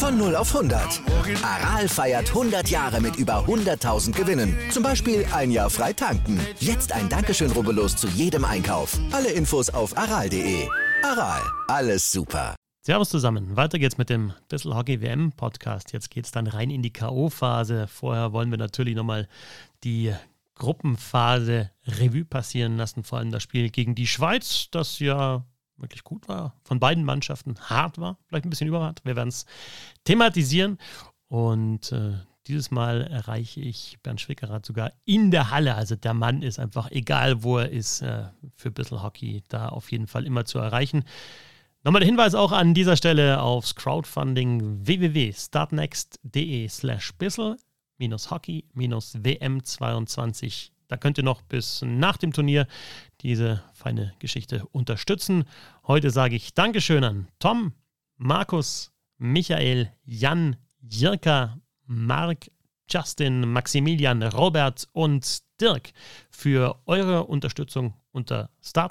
Von 0 auf 100. Aral feiert 100 Jahre mit über 100.000 Gewinnen. Zum Beispiel ein Jahr frei tanken. Jetzt ein Dankeschön, rubbellos zu jedem Einkauf. Alle Infos auf aral.de. Aral, alles super. Servus zusammen. Weiter geht's mit dem Bissl Hockey WM Podcast. Jetzt geht's dann rein in die K.O.-Phase. Vorher wollen wir natürlich nochmal die Gruppenphase Revue passieren lassen. Vor allem das Spiel gegen die Schweiz, das ja wirklich gut war, von beiden Mannschaften hart war, vielleicht ein bisschen überhart. Wir werden es thematisieren und dieses Mal erreiche ich Bernd Schwickerath sogar in der Halle. Also der Mann ist einfach, egal wo er ist, für Bissl Hockey da auf jeden Fall immer zu erreichen. Nochmal der Hinweis auch an dieser Stelle aufs Crowdfunding www.startnext.de/bissl-hockey-WM22. Da könnt ihr noch bis nach dem Turnier diese feine Geschichte unterstützen. Heute sage ich Dankeschön an Tom, Markus, Michael, Jan, Jirka, Marc, Justin, Maximilian, Robert und Dirk für eure Unterstützung unter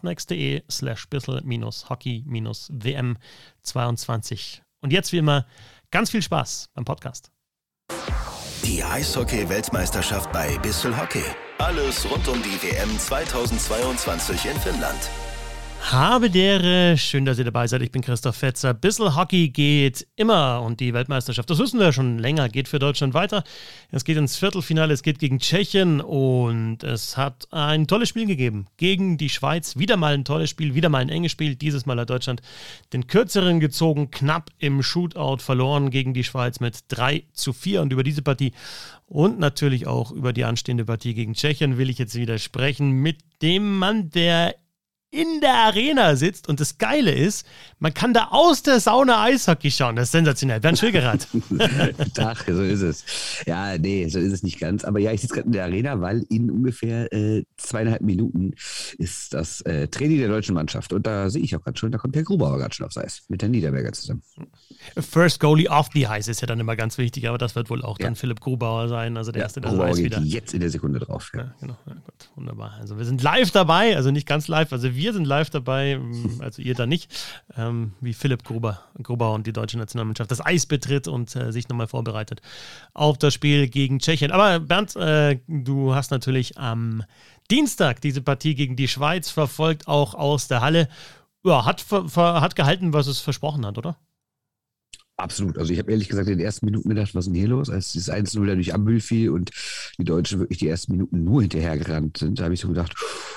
startnext.de/bissl-hockey-WM22. Und jetzt wie immer ganz viel Spaß beim Podcast. Die Eishockey-Weltmeisterschaft bei Bissl Hockey. Alles rund um die WM 2022 in Finnland. Habe dere, schön, dass ihr dabei seid. Ich bin Christoph Fetzer. Bissl Hockey geht immer und die Weltmeisterschaft, das wissen wir ja schon länger, geht für Deutschland weiter. Es geht ins Viertelfinale, es geht gegen Tschechien und es hat ein tolles Spiel gegeben gegen die Schweiz. Wieder mal ein tolles Spiel, wieder mal ein enges Spiel. Dieses Mal hat Deutschland den Kürzeren gezogen, knapp im Shootout verloren gegen die Schweiz mit 3-4 und über diese Partie und natürlich auch über die anstehende Partie gegen Tschechien will ich jetzt wieder sprechen mit dem Mann, der in der Arena sitzt und das Geile ist, man kann da aus der Sauna Eishockey schauen. Das ist sensationell. Bernd Schwickerath. Ach, so ist es. Ja, nee, so ist es nicht ganz. Aber ja, ich sitze gerade in der Arena, weil in ungefähr 2,5 Minuten ist das Training der deutschen Mannschaft. Und da sehe ich auch gerade schon, da kommt der Grubauer gerade schon aufs Eis mit der Niederberger zusammen. First Goalie off the Ice ist ja dann immer ganz wichtig, aber das wird wohl auch dann Philipp Grubauer sein. Also der erste, der Grubauer das Eis geht wieder. Jetzt in der Sekunde drauf. Ja, genau. Ja, gut, wunderbar. Also wir sind live dabei, also nicht ganz live, also wir sind live dabei, also ihr da nicht, wie Philipp Grubauer und die deutsche Nationalmannschaft das Eis betritt und sich nochmal vorbereitet auf das Spiel gegen Tschechien. Aber Bernd, du hast natürlich am Dienstag diese Partie gegen die Schweiz verfolgt, auch aus der Halle. Ja, hat gehalten, was es versprochen hat, oder? Absolut. Also ich habe ehrlich gesagt in den ersten Minuten gedacht, was ist denn hier los? Als das 1-0 da durch Ambühl fiel und die Deutschen wirklich die ersten Minuten nur hinterhergerannt sind, da habe ich so gedacht,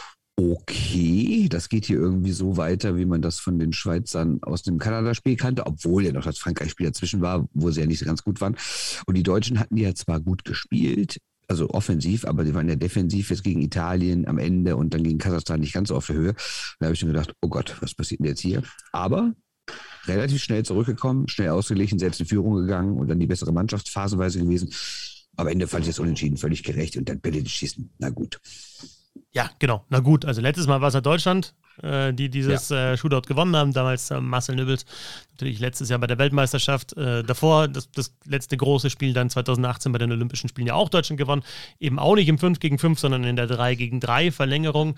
okay, das geht hier irgendwie so weiter, wie man das von den Schweizern aus dem Kanada-Spiel kannte, obwohl ja noch das Frankreich-Spiel dazwischen war, wo sie ja nicht so ganz gut waren. Und die Deutschen hatten ja zwar gut gespielt, also offensiv, aber die waren ja defensiv jetzt gegen Italien am Ende und dann gegen Kasachstan nicht ganz so auf der Höhe. Da habe ich mir gedacht, oh Gott, was passiert denn jetzt hier? Aber relativ schnell zurückgekommen, schnell ausgeglichen, selbst in Führung gegangen und dann die bessere Mannschaft phasenweise gewesen. Am Ende fand ich das Unentschieden völlig gerecht und dann Bälle schießen. Na gut. Ja, genau. Na gut, also letztes Mal war es ja Deutschland, die dieses Shootout gewonnen haben. Damals Marcel Nübbels, natürlich letztes Jahr bei der Weltmeisterschaft. Davor das letzte große Spiel dann 2018 bei den Olympischen Spielen ja auch Deutschland gewonnen. Eben auch nicht im 5-gegen-5, sondern in der 3-gegen-3 Verlängerung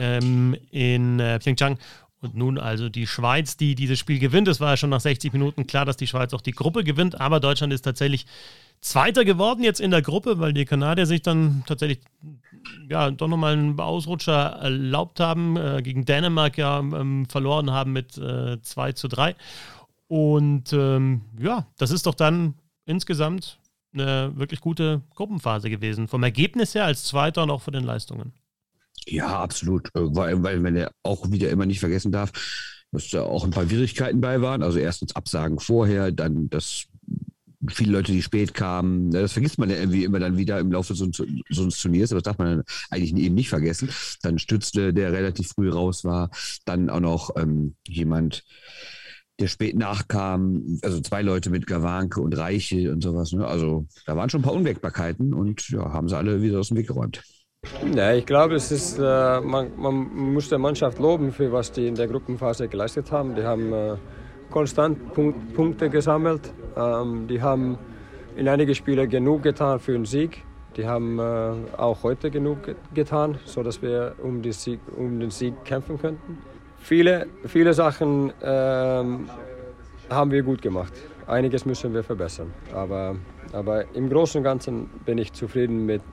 in Pyeongchang. Und nun also die Schweiz, die dieses Spiel gewinnt. Es war ja schon nach 60 Minuten klar, dass die Schweiz auch die Gruppe gewinnt. Aber Deutschland ist tatsächlich Zweiter geworden jetzt in der Gruppe, weil die Kanadier sich dann tatsächlich doch nochmal einen Ausrutscher erlaubt haben, gegen Dänemark verloren haben mit 2-3. Und das ist doch dann insgesamt eine wirklich gute Gruppenphase gewesen. Vom Ergebnis her als Zweiter und auch von den Leistungen. Ja, absolut. Weil man ja auch wieder immer nicht vergessen darf, dass da auch ein paar Schwierigkeiten bei waren. Also erstens Absagen vorher, dann das viele Leute, die spät kamen. Das vergisst man ja irgendwie immer dann wieder im Laufe so eines Turniers, aber das darf man dann eigentlich eben nicht vergessen. Dann Stützle, der relativ früh raus war. Dann auch noch jemand, der spät nachkam. Also 2 Leute mit Gawanke und Reiche und sowas. Ne? Also da waren schon ein paar Unwägbarkeiten und haben sie alle wieder aus dem Weg geräumt. Ja, ich glaube, es ist, man muss der Mannschaft loben, für was die in der Gruppenphase geleistet haben. Die haben konstant Punkte gesammelt. Die haben in einige Spiele genug getan für einen Sieg. Die haben auch heute genug getan, sodass wir um den Sieg kämpfen könnten. Viele Sachen haben wir gut gemacht. einiges müssen wir verbessern. Aber im Großen und Ganzen bin ich zufrieden mit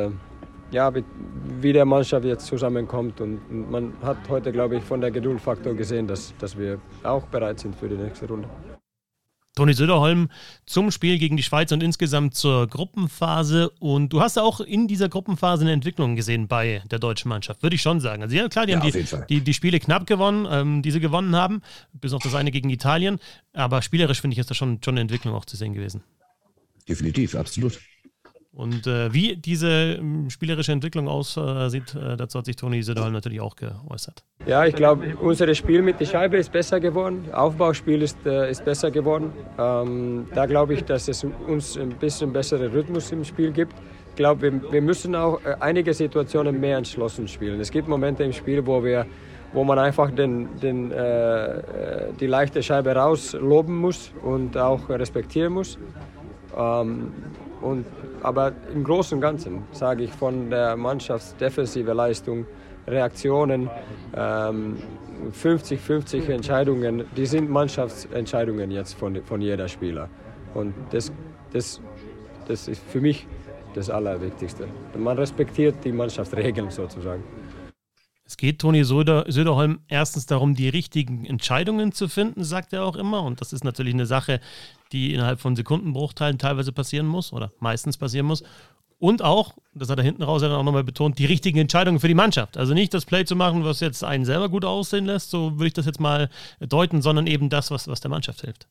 wie der Mannschaft jetzt zusammenkommt. Und man hat heute, glaube ich, von der Geduldfaktor gesehen, dass wir auch bereit sind für die nächste Runde. Toni Söderholm zum Spiel gegen die Schweiz und insgesamt zur Gruppenphase. Und du hast ja auch in dieser Gruppenphase eine Entwicklung gesehen bei der deutschen Mannschaft, würde ich schon sagen. Also ja, klar, die haben die Spiele knapp gewonnen, die sie gewonnen haben, bis auf das eine gegen Italien. Aber spielerisch, finde ich, ist da schon eine Entwicklung auch zu sehen gewesen. Definitiv, absolut. Und wie diese spielerische Entwicklung aussieht, dazu hat sich Toni Söderholm natürlich auch geäußert. Ja, ich glaube, unser Spiel mit der Scheibe ist besser geworden. Aufbauspiel ist besser geworden. Da glaube ich, dass es uns ein bisschen besseren Rhythmus im Spiel gibt. Ich glaube, wir müssen auch einige Situationen mehr entschlossen spielen. Es gibt Momente im Spiel, wo man einfach die leichte Scheibe rausloben muss und auch respektieren muss. Aber im Großen und Ganzen sage ich von der Mannschaftsdefensive Leistung, Reaktionen, 50-50 Entscheidungen, die sind Mannschaftsentscheidungen jetzt von jeder Spieler. Und das ist für mich das Allerwichtigste. Man respektiert die Mannschaftsregeln sozusagen. Es geht Toni Söderholm erstens darum, die richtigen Entscheidungen zu finden, sagt er auch immer. Und das ist natürlich eine Sache, die innerhalb von Sekundenbruchteilen teilweise passieren muss oder meistens passieren muss. Und auch, das hat er hinten raus ja dann auch nochmal betont, die richtigen Entscheidungen für die Mannschaft. Also nicht das Play zu machen, was jetzt einen selber gut aussehen lässt, so würde ich das jetzt mal deuten, sondern eben das, was der Mannschaft hilft.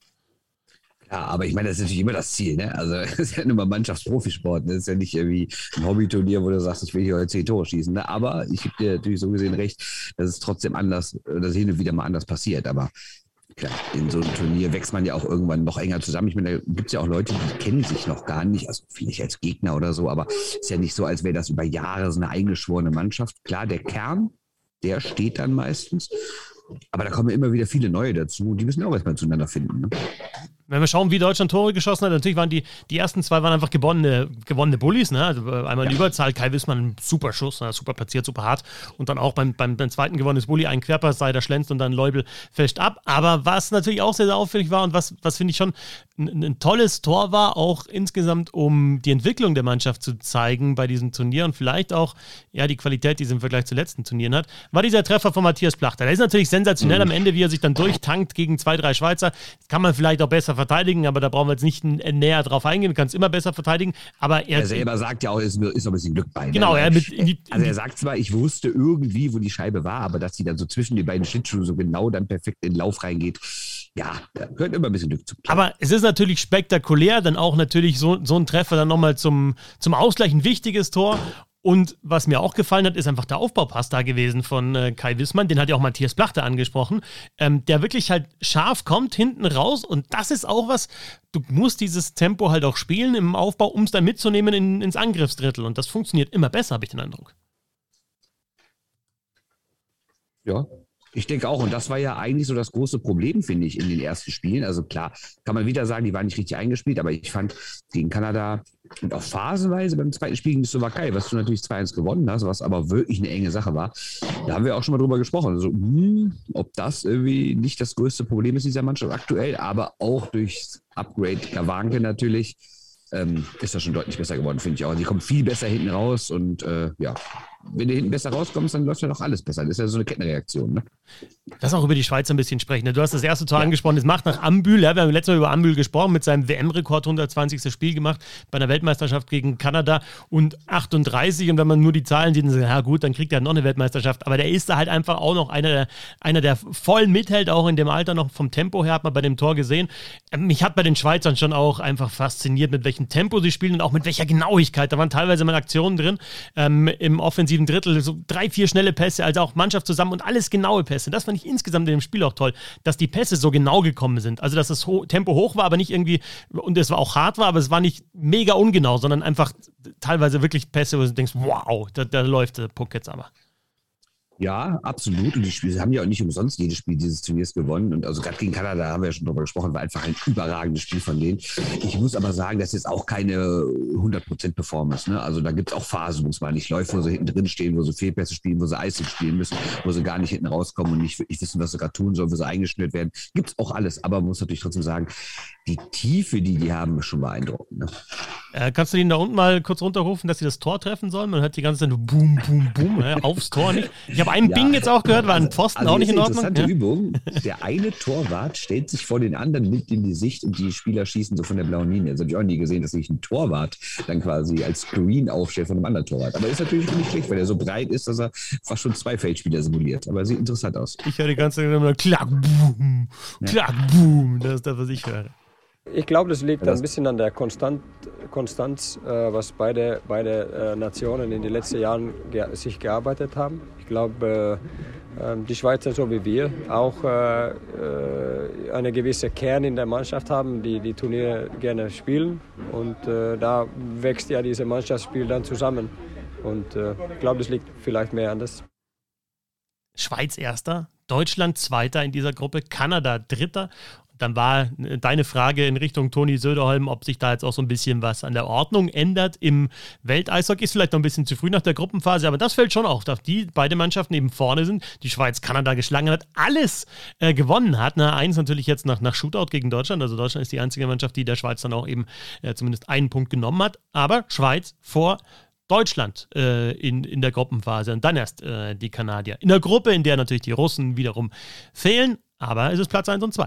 Ja, aber ich meine, das ist natürlich immer das Ziel, ne? Also es ist ja nur mal Mannschaftsprofisport, ne? Das ist ja nicht irgendwie ein Hobbyturnier, wo du sagst, ich will hier heute 10 Tore schießen, ne? Aber ich gebe dir natürlich so gesehen recht, dass es trotzdem anders, dass hin und wieder mal anders passiert. Aber klar, in so einem Turnier wächst man ja auch irgendwann noch enger zusammen. Ich meine, da gibt es ja auch Leute, die kennen sich noch gar nicht, also vielleicht als Gegner oder so, aber es ist ja nicht so, als wäre das über Jahre so eine eingeschworene Mannschaft. Klar, der Kern, der steht dann meistens. Aber da kommen immer wieder viele neue dazu und die müssen auch erstmal zueinander finden. Ne? Wenn wir schauen, wie Deutschland Tore geschossen hat, natürlich waren die ersten zwei waren einfach gewonnene Bullies. Ne? Also einmal die Überzahl, Kai Wissmann, ein super Schuss, super platziert, super hart. Und dann auch beim zweiten gewonnenes Bulli, ein Querpass, Seider schlänzt und dann Leubel fälscht ab. Aber was natürlich auch sehr, sehr auffällig war und was finde ich schon ein tolles Tor war, auch insgesamt, um die Entwicklung der Mannschaft zu zeigen bei diesem Turnier und vielleicht auch die Qualität, die sie im Vergleich zu letzten Turnieren hat, war dieser Treffer von Matthias Plachter. Der ist natürlich sensationell am Ende, wie er sich dann durchtankt gegen 2, 3 Schweizer. Das kann man vielleicht auch besser verteidigen, aber da brauchen wir jetzt nicht näher drauf eingehen. Du kannst immer besser verteidigen, aber er selber sagt ja auch, ist noch ein bisschen Glück bei. Genau, er sagt zwar, ich wusste irgendwie, wo die Scheibe war, aber dass sie dann so zwischen den beiden Schlittschuhen so genau dann perfekt in den Lauf reingeht, ja, da gehört immer ein bisschen Glück zu. Aber es ist natürlich spektakulär, dann auch natürlich so ein Treffer dann nochmal zum Ausgleich, ein wichtiges Tor. Und was mir auch gefallen hat, ist einfach der Aufbaupass da gewesen von Kai Wissmann. Den hat ja auch Matthias Plachter angesprochen. Der wirklich halt scharf kommt hinten raus. Und das ist auch was, du musst dieses Tempo halt auch spielen im Aufbau, um es dann mitzunehmen ins Angriffsdrittel. Und das funktioniert immer besser, habe ich den Eindruck. Ja, ich denke auch. Und das war ja eigentlich so das große Problem, finde ich, in den ersten Spielen. Also klar, kann man wieder sagen, die waren nicht richtig eingespielt. Aber ich fand gegen Kanada und auch phasenweise beim zweiten Spiel ging es Slowakei, was du natürlich 2-1 gewonnen hast, was aber wirklich eine enge Sache war. Da haben wir auch schon mal drüber gesprochen. Also, ob das irgendwie nicht das größte Problem ist dieser Mannschaft aktuell, aber auch durch Upgrade Kawanke natürlich, ist das schon deutlich besser geworden, finde ich auch. Die kommen viel besser hinten raus und wenn du hinten besser rauskommst, dann läuft ja doch alles besser. Das ist ja so eine Kettenreaktion, ne? Lass auch über die Schweiz ein bisschen sprechen. Du hast das erste Tor angesprochen, es macht nach Ambühl. Wir haben letztes Mal über Ambühl gesprochen, mit seinem WM-Rekord 120. Spiel gemacht bei einer Weltmeisterschaft gegen Kanada und 38. Und wenn man nur die Zahlen sieht, dann sagt, ja gut, dann kriegt er noch eine Weltmeisterschaft. Aber der ist da halt einfach auch noch einer, der voll mithält, auch in dem Alter noch vom Tempo her, hat man bei dem Tor gesehen. Mich hat bei den Schweizern schon auch einfach fasziniert, mit welchem Tempo sie spielen und auch mit welcher Genauigkeit. Da waren teilweise mal Aktionen drin, im offensiven Drittel, so 3, 4 schnelle Pässe, also auch Mannschaft zusammen und alles genaue Pässe. Das fand ich insgesamt in dem Spiel auch toll, dass die Pässe so genau gekommen sind. Also, dass das Tempo hoch war, aber nicht irgendwie, und es war auch hart war, aber es war nicht mega ungenau, sondern einfach teilweise wirklich Pässe, wo du denkst, wow, da läuft der Puck jetzt aber. Ja, absolut. Und die Spiele haben ja auch nicht umsonst jedes Spiel dieses Turniers gewonnen. Und also gerade gegen Kanada haben wir ja schon drüber gesprochen, war einfach ein überragendes Spiel von denen. Ich muss aber sagen, das ist jetzt auch keine 100% Performance. Ne? Also da gibt es auch Phasen, wo es mal nicht läuft, wo sie hinten drin stehen, wo sie Fehlpässe spielen, wo sie Eisig spielen müssen, wo sie gar nicht hinten rauskommen und nicht wirklich wissen, was sie gerade tun sollen, wo sie eingeschnürt werden. Gibt es auch alles. Aber man muss natürlich trotzdem sagen, die Tiefe, die haben, ist schon beeindruckend. Ne? Kannst du den da unten mal kurz runterrufen, dass sie das Tor treffen sollen? Man hört die ganze Zeit nur Boom, Boom, Boom, aufs Tor nicht. Ich habe einen Bing jetzt auch gehört, war ein Pfosten auch nicht in Ordnung. Interessante Übung. Der eine Torwart stellt sich vor den anderen mit in die Sicht und die Spieler schießen so von der blauen Linie. Das habe ich auch nie gesehen, dass sich ein Torwart dann quasi als Screen aufstellt von einem anderen Torwart. Aber ist natürlich nicht schlecht, weil er so breit ist, dass er fast schon 2 Feldspieler simuliert. Aber sieht interessant aus. Ich höre die ganze Zeit immer Klack, Boom, Klack, Boom. Das ist das, was ich höre. Ich glaube, das liegt ein bisschen an der Konstanz, was beide Nationen in den letzten Jahren sich gearbeitet haben. Ich glaube, die Schweizer, so wie wir, auch eine gewisse Kern in der Mannschaft haben, die Turniere gerne spielen. Und da wächst ja dieses Mannschaftsspiel dann zusammen. Und ich glaube, das liegt vielleicht mehr an das. Schweiz Erster, Deutschland Zweiter in dieser Gruppe, Kanada Dritter. Dann war deine Frage in Richtung Toni Söderholm, ob sich da jetzt auch so ein bisschen was an der Ordnung ändert im Welteishockey. Ist vielleicht noch ein bisschen zu früh nach der Gruppenphase, aber das fällt schon auf, dass die beide Mannschaften eben vorne sind. Die Schweiz Kanada geschlagen hat, alles gewonnen hat. Eins natürlich jetzt nach Shootout gegen Deutschland. Also Deutschland ist die einzige Mannschaft, die der Schweiz dann auch eben zumindest einen Punkt genommen hat. Aber Schweiz vor Deutschland in der Gruppenphase und dann erst die Kanadier. In der Gruppe, in der natürlich die Russen wiederum fehlen, aber es ist Platz 1 und 2.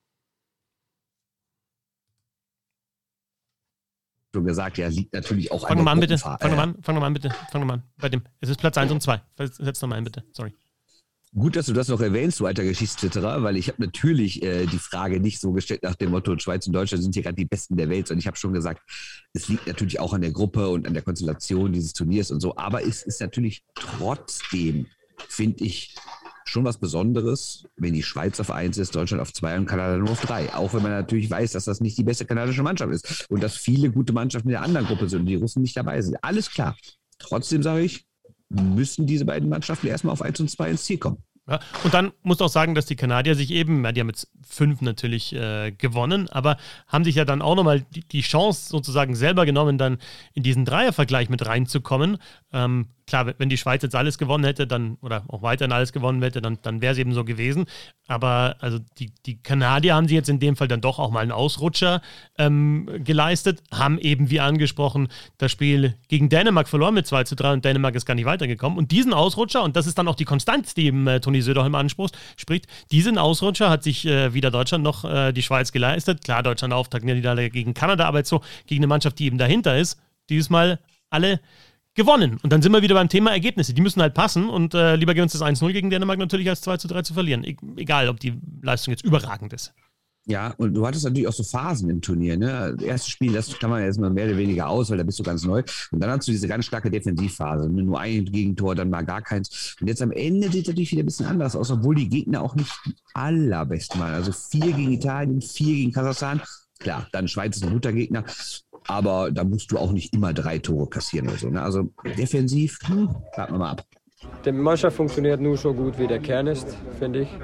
Schon gesagt, ja, liegt natürlich auch an der Gruppenphase. Fang nochmal an, bitte. Bei dem. Es ist Platz 1 und 2. Setz nochmal ein, bitte. Sorry. Gut, dass du das noch erwähnst, du alter Geschichtsliterar, weil ich habe natürlich die Frage nicht so gestellt nach dem Motto, Schweiz und Deutschland sind hier gerade die Besten der Welt, sondern ich habe schon gesagt, es liegt natürlich auch an der Gruppe und an der Konstellation dieses Turniers und so, aber es ist natürlich trotzdem, finde ich, schon was Besonderes, wenn die Schweiz auf 1 ist, Deutschland auf 2 und Kanada nur auf 3. Auch wenn man natürlich weiß, dass das nicht die beste kanadische Mannschaft ist und dass viele gute Mannschaften in der anderen Gruppe sind und die Russen nicht dabei sind. Alles klar. Trotzdem sage ich, müssen diese beiden Mannschaften erstmal auf 1 und 2 ins Ziel kommen. Ja, und dann musst du auch sagen, dass die Kanadier sich eben, die haben jetzt 5 natürlich gewonnen, aber haben sich ja dann auch nochmal die Chance sozusagen selber genommen, dann in diesen Dreiervergleich mit reinzukommen. Klar, wenn die Schweiz jetzt alles gewonnen hätte, dann oder auch weiterhin alles gewonnen hätte, dann wäre es eben so gewesen. Aber also die Kanadier haben sie jetzt in dem Fall dann doch auch mal einen Ausrutscher geleistet, haben eben, wie angesprochen, das Spiel gegen Dänemark verloren mit 2:3 und Dänemark ist gar nicht weitergekommen. Und diesen Ausrutscher, und das ist dann auch die Konstanz, die eben Toni Söderholm anspricht, diesen Ausrutscher hat sich weder Deutschland noch die Schweiz geleistet. Klar, Deutschland Auftakt Niederlage gegen Kanada, aber jetzt so gegen eine Mannschaft, die eben dahinter ist, dieses Mal alle gewonnen. Und dann sind wir wieder beim Thema Ergebnisse. Die müssen halt passen und lieber gehen uns das 1:0 gegen Dänemark natürlich als 2:3 zu verlieren. Egal, ob die Leistung jetzt überragend ist. Ja, und du hattest natürlich auch so Phasen im Turnier. Ne? Das erste Spiel, das kann man jetzt mal mehr oder weniger aus, weil da bist du ganz neu. Und dann hast du diese ganz starke Defensivphase. Ne? Nur ein Gegentor, dann mal gar keins. Und jetzt am Ende sieht es natürlich wieder ein bisschen anders aus, obwohl die Gegner auch nicht allerbesten waren. Also 4 gegen Italien, 4 gegen Kasachstan. Klar, dann Schweiz ist ein guter Gegner. Aber da musst du auch nicht immer 3 Tore kassieren oder so. Ne? Also defensiv, warten wir mal ab. Die Mannschaft funktioniert nur so gut, wie der Kern ist, finde ich.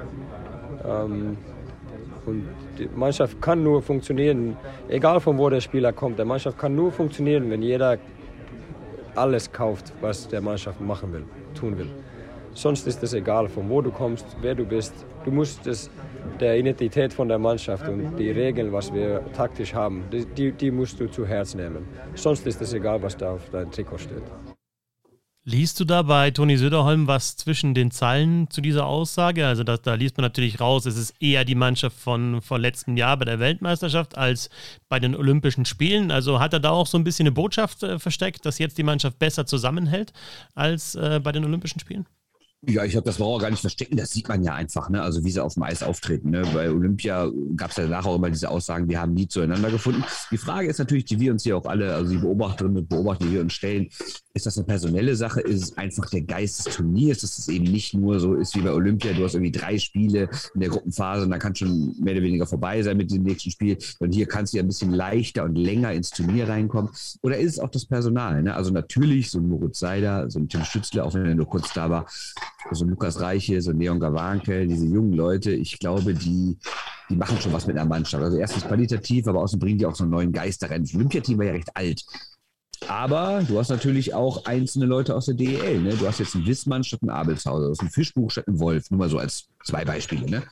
Und die Mannschaft kann nur funktionieren, egal von wo der Spieler kommt. Der Mannschaft kann nur funktionieren, wenn jeder alles kauft, was der Mannschaft machen will, tun will. Sonst ist es egal, von wo du kommst, wer du bist. Du musst der Identität von der Mannschaft und die Regeln, was wir taktisch haben, die musst du zu Herzen nehmen. Sonst ist es egal, was da auf deinem Trikot steht. Liest du da bei Toni Söderholm was zwischen den Zeilen zu dieser Aussage? Also da liest man natürlich raus, es ist eher die Mannschaft von letztem Jahr bei der Weltmeisterschaft als bei den Olympischen Spielen. Also hat er da auch so ein bisschen eine Botschaft versteckt, dass jetzt die Mannschaft besser zusammenhält als bei den Olympischen Spielen? Ja, ich glaube, das war auch gar nicht verstecken, das sieht man ja einfach, ne? Also wie sie auf dem Eis auftreten. Ne? Bei Olympia gab es ja danach auch immer diese Aussagen, wir haben nie zueinander gefunden. Die Frage ist natürlich, die wir uns hier auch alle, also die Beobachterinnen und Beobachter, die wir uns stellen, Ist das eine personelle Sache? Ist es einfach der Geist des Turniers, dass es eben nicht nur so ist wie bei Olympia, du hast irgendwie 3 Spiele in der Gruppenphase und dann kann schon mehr oder weniger vorbei sein mit dem nächsten Spiel. Und hier kannst du ja ein bisschen leichter und länger ins Turnier reinkommen. Oder ist es auch das Personal? Ne? Also natürlich so ein Moritz Seider, so ein Tim Stützle, auch wenn er nur kurz da war, so ein Lukas Reiche, so ein Leon Gawanke, diese jungen Leute, ich glaube, die machen schon was mit einer Mannschaft. Also erstens qualitativ, aber außerdem bringen die auch so einen neuen Geist da rein. Das Olympiateam war ja recht alt. Aber du hast natürlich auch einzelne Leute aus der DEL. Ne? Du hast jetzt einen Wissmann statt einen Abelshauser, du hast einen Fischbuch statt einen Wolf. Nur mal so als 2 Beispiele. Ne?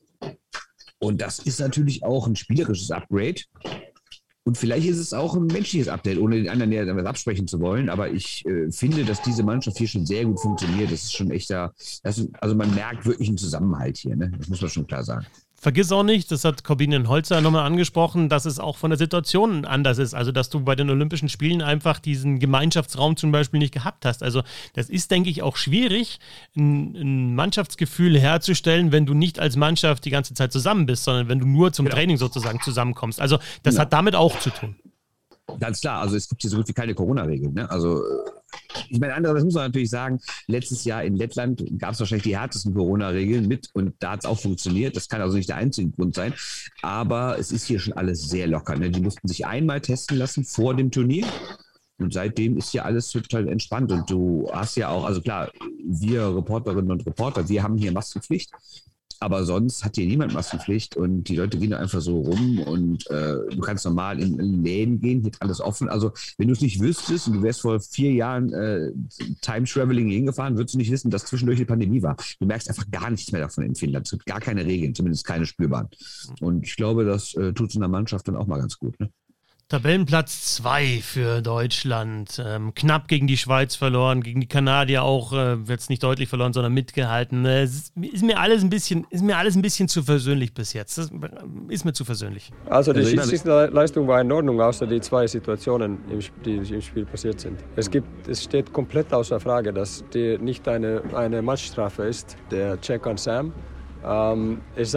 Und das ist natürlich auch ein spielerisches Upgrade. Und vielleicht ist es auch ein menschliches Update, ohne den anderen ja damit absprechen zu wollen. Aber ich finde, dass diese Mannschaft hier schon sehr gut funktioniert. Das ist schon echter, also man merkt wirklich einen Zusammenhalt hier. Ne? Das muss man schon klar sagen. Vergiss auch nicht, das hat Corbinian Holzer nochmal angesprochen, dass es auch von der Situation anders ist. Also, dass du bei den Olympischen Spielen einfach diesen Gemeinschaftsraum zum Beispiel nicht gehabt hast. Also, das ist, denke ich, auch schwierig, ein Mannschaftsgefühl herzustellen, wenn du nicht als Mannschaft die ganze Zeit zusammen bist, sondern wenn du nur zum Training sozusagen zusammenkommst. Also, das hat damit auch zu tun. Ganz klar, also es gibt hier so gut wie keine Corona-Regeln. Ne? Also ich meine, andererseits muss man natürlich sagen, letztes Jahr in Lettland gab es wahrscheinlich die härtesten Corona-Regeln mit und da hat es auch funktioniert. Das kann also nicht der einzige Grund sein, aber es ist hier schon alles sehr locker. Ne? Die mussten sich einmal testen lassen vor dem Turnier und seitdem ist hier alles total entspannt und du hast ja auch, also klar, wir Reporterinnen und Reporter, wir haben hier Maskenpflicht. Aber sonst hat hier niemand Maskenpflicht und die Leute gehen da einfach so rum und du kannst normal in Läden gehen, hier ist alles offen. Also wenn du es nicht wüsstest und du wärst vor 4 Jahren Time-Traveling hingefahren, würdest du nicht wissen, dass zwischendurch die Pandemie war. Du merkst einfach gar nichts mehr davon in Finnland. Es gibt gar keine Regeln, zumindest keine spürbaren. Und ich glaube, das tut so einer Mannschaft dann auch mal ganz gut. Ne? Tabellenplatz 2 für Deutschland. Knapp gegen die Schweiz verloren, gegen die Kanadier auch jetzt nicht deutlich verloren, sondern mitgehalten. Ist mir alles ein bisschen zu versöhnlich bis jetzt. Das ist mir zu versöhnlich. Also die Schiedsrichterleistung war in Ordnung, außer die 2 Situationen, die im Spiel passiert sind. Es steht komplett außer Frage, dass die nicht eine Matchstrafe ist. Der Check an Sam ist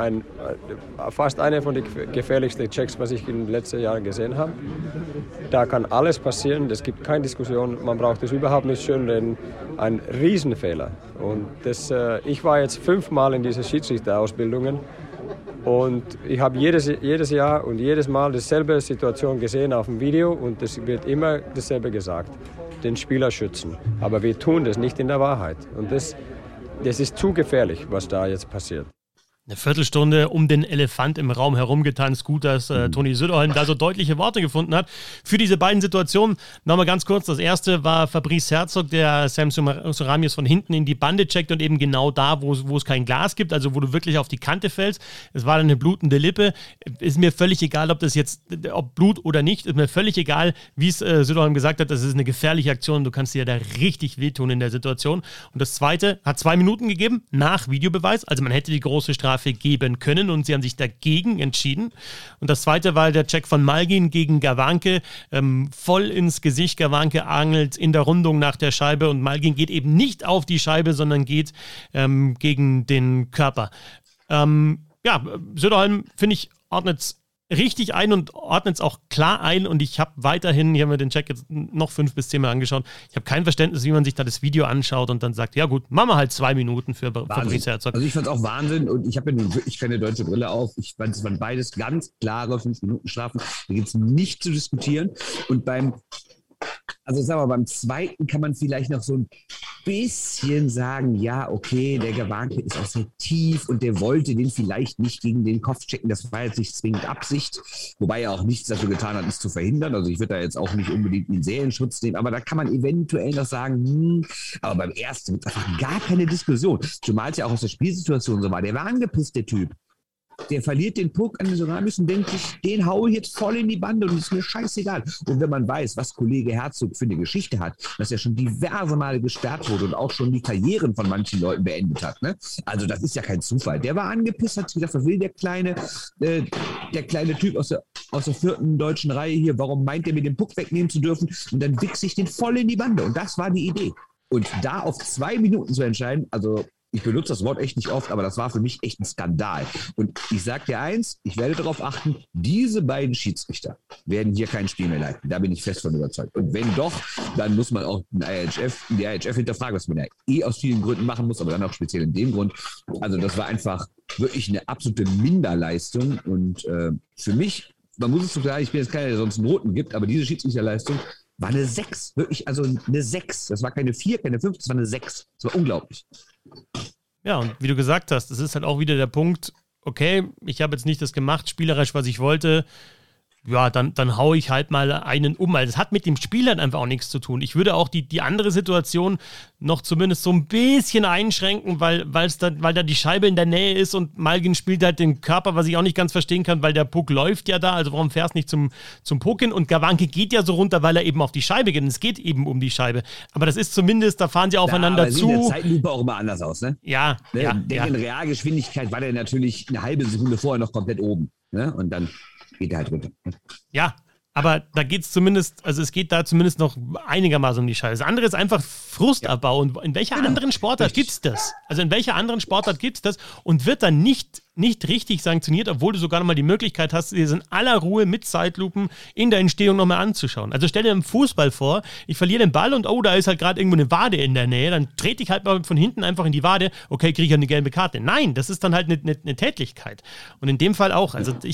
fast einer von den gefährlichsten Checks, was ich in den letzten Jahren gesehen habe. Da kann alles passieren, es gibt keine Diskussion, man braucht es überhaupt nicht schönreden. Ein Riesenfehler. Und ich war jetzt 5-mal in diese Schiedsrichterausbildungen und ich habe jedes Jahr und jedes Mal dieselbe Situation gesehen auf dem Video und es wird immer dasselbe gesagt, den Spieler schützen. Aber wir tun das nicht in der Wahrheit. Und das ist zu gefährlich, was da jetzt passiert. Eine Viertelstunde um den Elefant im Raum herumgetanzt. Gut, dass Toni Söderholm da so deutliche Worte gefunden hat. Für diese beiden Situationen nochmal ganz kurz. Das erste war Fabrice Herzog, der Sam Souramius von hinten in die Bande checkt und eben genau da, wo es kein Glas gibt, also wo du wirklich auf die Kante fällst. Es war dann eine blutende Lippe. Ist mir völlig egal, ob Blut oder nicht. Ist mir völlig egal, wie es Söderholm gesagt hat. Das ist eine gefährliche Aktion. Du kannst dir da richtig wehtun in der Situation. Und das zweite hat 2 Minuten gegeben nach Videobeweis. Also man hätte die große Strafe geben können und sie haben sich dagegen entschieden. Und das zweite war der Check von Malgin gegen Gawanke. Voll ins Gesicht. Gawanke angelt in der Rundung nach der Scheibe und Malgin geht eben nicht auf die Scheibe, sondern geht gegen den Körper. Söderholm, finde ich, ordnet es richtig ein und ordnet es auch klar ein und ich habe weiterhin, hier haben wir den Check jetzt noch 5 bis 10 Mal angeschaut, ich habe kein Verständnis, wie man sich da das Video anschaut und dann sagt, ja gut, machen wir halt 2 Minuten für Fabrice Herzog. Also ich fand es auch Wahnsinn und ich habe ja nun wirklich keine deutsche Brille auf. Ich fand, es waren beides ganz klare 5-Minuten-Strafen. Da gibt es nicht zu diskutieren und beim zweiten kann man vielleicht noch so ein bisschen sagen, ja, okay, der Gawanke ist auch sehr tief und der wollte den vielleicht nicht gegen den Kopf checken. Das war jetzt nicht zwingend Absicht, wobei er auch nichts dafür getan hat, es zu verhindern. Also ich würde da jetzt auch nicht unbedingt einen Serienschutz nehmen, aber da kann man eventuell noch sagen, aber beim ersten wird einfach gar keine Diskussion. Zumal es ja auch aus der Spielsituation so war. Der war angepisst, der Typ. Der verliert den Puck an den Souramius und denkt sich, den haue ich jetzt voll in die Bande und ist mir scheißegal. Und wenn man weiß, was Kollege Herzog für eine Geschichte hat, dass er schon diverse Male gesperrt wurde und auch schon die Karrieren von manchen Leuten beendet hat, ne? Also das ist ja kein Zufall. Der war angepisst, hat gedacht, was will der kleine Typ aus der 4. deutschen Reihe hier, warum meint er mir den Puck wegnehmen zu dürfen? Und dann wichse ich den voll in die Bande. Und das war die Idee. Und da auf 2 Minuten zu entscheiden, also ich benutze das Wort echt nicht oft, aber das war für mich echt ein Skandal. Und ich sage dir eins, ich werde darauf achten, diese beiden Schiedsrichter werden hier kein Spiel mehr leiten. Da bin ich fest von überzeugt. Und wenn doch, dann muss man auch die IHF hinterfragen, was man ja aus vielen Gründen machen muss, aber dann auch speziell in dem Grund. Also das war einfach wirklich eine absolute Minderleistung. Und für mich, man muss es so sagen, ich bin jetzt keiner, der sonst einen Roten gibt, aber diese Schiedsrichterleistung war eine 6. Wirklich, also eine 6. Das war keine 4, keine 5, das war eine 6. Das war unglaublich. Ja, und wie du gesagt hast, das ist halt auch wieder der Punkt, okay, ich habe jetzt nicht das gemacht, spielerisch, was ich wollte, ja, dann haue ich halt mal einen um. Also das hat mit dem Spiel dann einfach auch nichts zu tun. Ich würde auch die andere Situation noch zumindest so ein bisschen einschränken, weil da die Scheibe in der Nähe ist und Malgin spielt halt den Körper, was ich auch nicht ganz verstehen kann, weil der Puck läuft ja da, also warum fährst du nicht zum Puck hin? Und Gawanke geht ja so runter, weil er eben auf die Scheibe geht und es geht eben um die Scheibe. Aber das ist zumindest, da fahren sie aufeinander zu. Sieht in der Zeitlupe auch immer anders aus, ne? Ja. In Realgeschwindigkeit war der natürlich eine halbe Sekunde vorher noch komplett oben, ne? Und dann geht er halt runter. Ja, aber da geht es zumindest, also es geht da zumindest noch einigermaßen um die Scheiße. Das andere ist einfach Frustabbau. Und in welcher anderen Sportart gibt es das? Also in welcher anderen Sportart gibt es das und wird dann nicht richtig sanktioniert, obwohl du sogar nochmal die Möglichkeit hast, dir in aller Ruhe mit Zeitlupen in der Entstehung nochmal anzuschauen. Also stell dir im Fußball vor, ich verliere den Ball und da ist halt gerade irgendwo eine Wade in der Nähe, dann trete ich halt mal von hinten einfach in die Wade, okay, kriege ich eine gelbe Karte. Nein, das ist dann halt eine Tätlichkeit. Und in dem Fall auch, also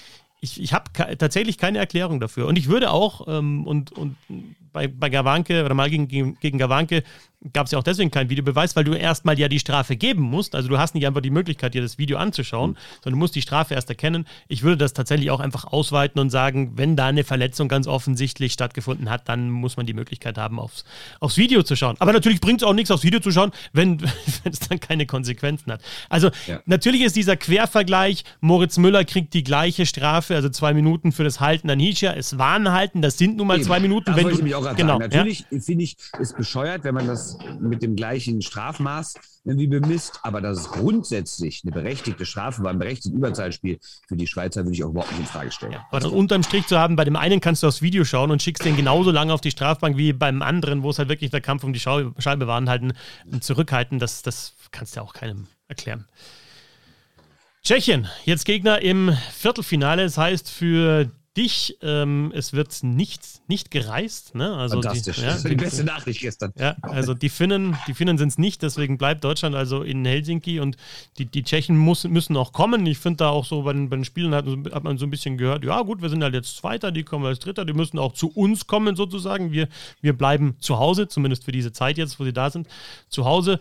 ich habe tatsächlich keine Erklärung dafür. Und ich würde auch, und bei Gawanke oder mal gegen Gawanke gab es ja auch deswegen keinen Videobeweis, weil du erstmal ja die Strafe geben musst. Also du hast nicht einfach die Möglichkeit, dir das Video anzuschauen, sondern du musst die Strafe erst erkennen. Ich würde das tatsächlich auch einfach ausweiten und sagen, wenn da eine Verletzung ganz offensichtlich stattgefunden hat, dann muss man die Möglichkeit haben, aufs Video zu schauen. Aber natürlich bringt es auch nichts, aufs Video zu schauen, wenn es dann keine Konsequenzen hat. Also natürlich ist dieser Quervergleich, Moritz Müller kriegt die gleiche Strafe, also 2 Minuten für das Halten an Hischier. Es war ein Halten, das sind nun mal 2 Minuten. Das wollte ich mich auch gerade sagen. Natürlich finde ich, ist bescheuert, wenn man das mit dem gleichen Strafmaß irgendwie bemisst, aber dass es grundsätzlich eine berechtigte Strafe war, ein berechtigtes Überzahlspiel für die Schweizer, würde ich auch überhaupt nicht in Frage stellen. Ja, aber das unterm Strich zu haben, bei dem einen kannst du aufs Video schauen und schickst den genauso lange auf die Strafbank wie beim anderen, wo es halt wirklich der Kampf um die Scheibe war und halt ein Zurückhalten, das kannst du ja auch keinem erklären. Tschechien, jetzt Gegner im Viertelfinale, das heißt für dich, es wird nicht gereist. Ne? Also fantastisch, das ist die beste Nachricht gestern. Ja, also die Finnen sind es nicht, deswegen bleibt Deutschland also in Helsinki und die Tschechen müssen auch kommen. Ich finde da auch so, bei den Spielen hat man so ein bisschen gehört, ja gut, wir sind halt jetzt Zweiter, die kommen als Dritter, die müssen auch zu uns kommen sozusagen. Wir bleiben zu Hause, zumindest für diese Zeit jetzt, wo sie da sind, zu Hause.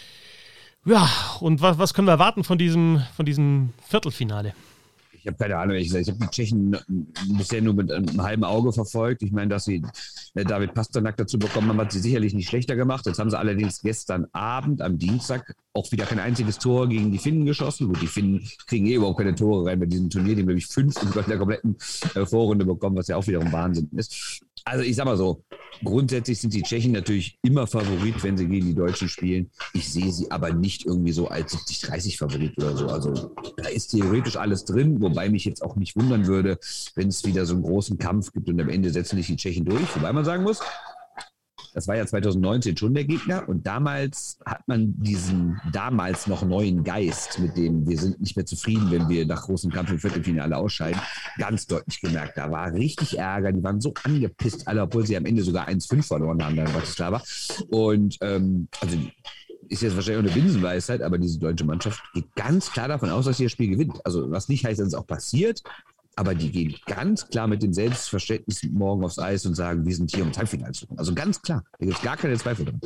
Ja, und was können wir erwarten von diesem Viertelfinale? Ich habe keine Ahnung, ich habe die Tschechen bisher nur mit einem halben Auge verfolgt. Ich meine, dass sie David Pasternak dazu bekommen haben, hat sie sicherlich nicht schlechter gemacht. Jetzt haben sie allerdings gestern Abend, am Dienstag, auch wieder kein einziges Tor gegen die Finnen geschossen. Gut, die Finnen kriegen überhaupt keine Tore rein bei diesem Turnier. Die haben nämlich 5 in der kompletten Vorrunde bekommen, was ja auch wiederum Wahnsinn ist. Also ich sag mal so, grundsätzlich sind die Tschechen natürlich immer Favorit, wenn sie gegen die Deutschen spielen. Ich sehe sie aber nicht irgendwie so als 70-30 Favorit oder so. Also da ist theoretisch alles drin, wobei mich jetzt auch nicht wundern würde, wenn es wieder so einen großen Kampf gibt und am Ende setzen sich die Tschechen durch. Wobei man sagen muss, das war ja 2019 schon der Gegner und damals hat man diesen damals noch neuen Geist, mit dem wir sind nicht mehr zufrieden, wenn wir nach großem Kampf im Viertelfinale ausscheiden, ganz deutlich gemerkt. Da war richtig Ärger, die waren so angepisst alle, obwohl sie am Ende sogar 1-5 verloren haben, da in Bratislava. Und also ist jetzt wahrscheinlich auch eine Binsenweisheit, aber diese deutsche Mannschaft geht ganz klar davon aus, dass sie das Spiel gewinnt. Also was nicht heißt, dass es auch passiert, aber die gehen ganz klar mit dem Selbstverständnis morgen aufs Eis und sagen, wir sind hier, um das Halbfinale zu kommen. Also ganz klar, da gibt es gar keine Zweifel drin.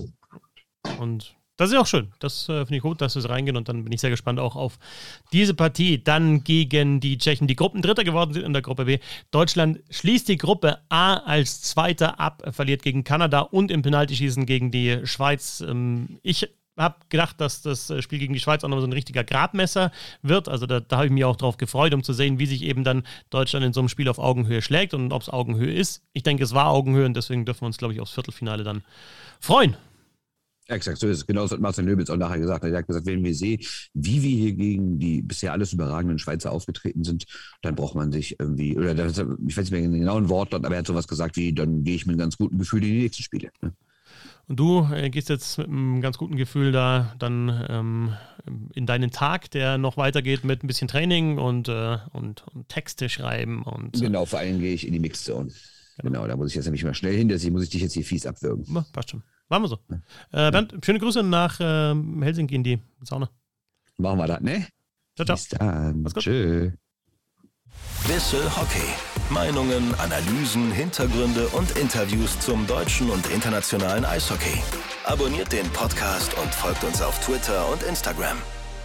Und das ist auch schön. Das finde ich gut, dass wir es reingehen und dann bin ich sehr gespannt auch auf diese Partie. Dann gegen die Tschechen, die Gruppendritter geworden sind in der Gruppe B. Deutschland schließt die Gruppe A als Zweiter ab, verliert gegen Kanada und im Penaltyschießen gegen die Schweiz. Ich habe gedacht, dass das Spiel gegen die Schweiz auch noch so ein richtiger Gradmesser wird. Also da habe ich mich auch drauf gefreut, um zu sehen, wie sich eben dann Deutschland in so einem Spiel auf Augenhöhe schlägt und ob es Augenhöhe ist. Ich denke, es war Augenhöhe und deswegen dürfen wir uns, glaube ich, aufs Viertelfinale dann freuen. Exakt, so ist es. Genau das hat Marcel Nöbels auch nachher gesagt. Er hat gesagt, wenn wir sehen, wie wir hier gegen die bisher alles überragenden Schweizer aufgetreten sind, dann braucht man sich irgendwie, oder ich weiß nicht mehr den genauen Wortlaut, aber er hat sowas gesagt wie, dann gehe ich mit einem ganz guten Gefühl in die nächsten Spiele. Und du gehst jetzt mit einem ganz guten Gefühl da dann in deinen Tag, der noch weitergeht mit ein bisschen Training und Texte schreiben. Genau, vor allem gehe ich in die Mixzone. Genau, da muss ich jetzt nämlich mal schnell hin, deswegen muss ich dich jetzt hier fies abwürgen. Passt schon. Machen wir so. Bernd, schöne Grüße nach Helsinki in die Sauna. Machen wir das, ne? Ciao, ciao. Bis dann. Tschö. Bissl Hockey. Meinungen, Analysen, Hintergründe und Interviews zum deutschen und internationalen Eishockey. Abonniert den Podcast und folgt uns auf Twitter und Instagram.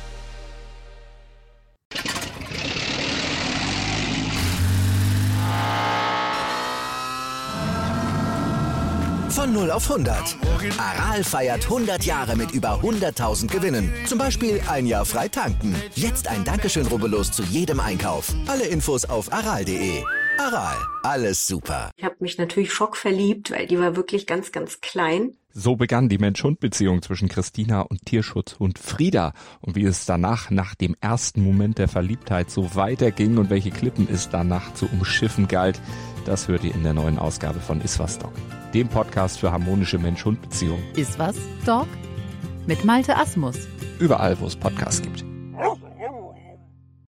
Von 0 auf 100. Aral feiert 100 Jahre mit über 100.000 Gewinnen. Zum Beispiel ein Jahr frei tanken. Jetzt ein Dankeschön, rubbellos zu jedem Einkauf. Alle Infos auf aral.de. Aral, alles super. Ich habe mich natürlich schockverliebt, weil die war wirklich ganz, ganz klein. So begann die Mensch-Hund-Beziehung zwischen Christina und Tierschutzhund Frieda. Und wie es danach, nach dem ersten Moment der Verliebtheit, so weiterging und welche Klippen es danach zu umschiffen galt, das hört ihr in der neuen Ausgabe von Iswas Dog, dem Podcast für harmonische Mensch-Hund-Beziehungen. Iswas Dog? Mit Malte Asmus. Überall, wo es Podcasts gibt.